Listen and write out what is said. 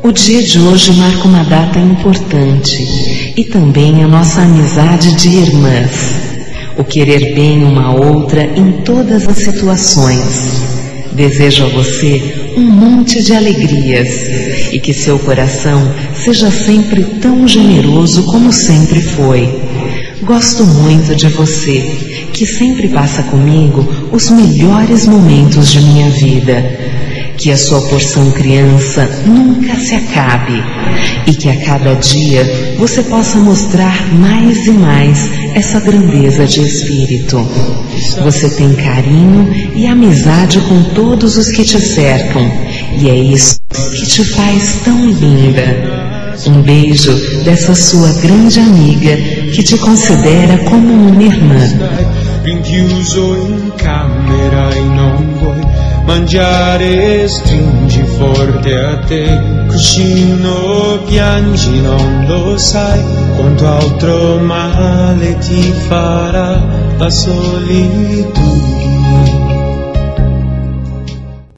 O dia de hoje marca uma data importante e também a nossa amizade de irmãs. O querer bem uma outra em todas as situações. Desejo a você um monte de alegrias e que seu coração seja sempre tão generoso como sempre foi. Gosto muito de você, que sempre passa comigo os melhores momentos de minha vida. Que a sua porção criança nunca se acabe e que a cada dia você possa mostrar mais e mais essa grandeza de espírito. Você tem carinho e amizade com todos os que te cercam e é isso que te faz tão linda. Um beijo dessa sua grande amiga que te considera como uma irmã. Rinchiuso in camera e non vuoi mangiare, stringi forte a te, cuscino, piangi, non lo sai quanto altro male ti farà la solitudine.